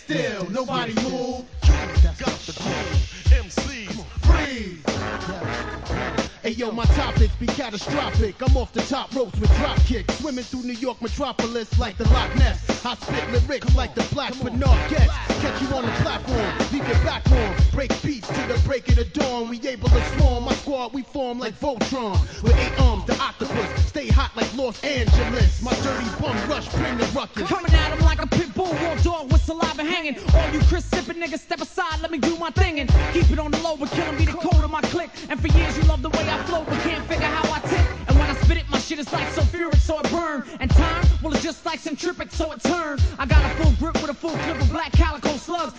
still, nobody move. Got the groove, MCs, Freeze. Hey yo, my topics be catastrophic. I'm off the top ropes with drop kicks, swimming through New York metropolis like the Loch Ness. I spit lyrics like the Black Bernard Guest. Catch you on the platform, leave your back warm. Break beats to the break of the dawn. We able to swarm. My squad, we form like Voltron. With 8 arms, the octopus. Stay hot like Los Angeles. My dirty bum rush, bring the ruckus. Coming at him like a pit bull, raw dog with saliva hanging. All you Chris sipping niggas, step aside, let me do my thing and keep it on the low, but killing me the code of my clique. And for years you love the way I flow, but can't figure how I tick. And when I spit it, my shit is like sulfuric, so it burn. And time, well it's just like centrifugal, so it turn. I got a full grip with a full clip of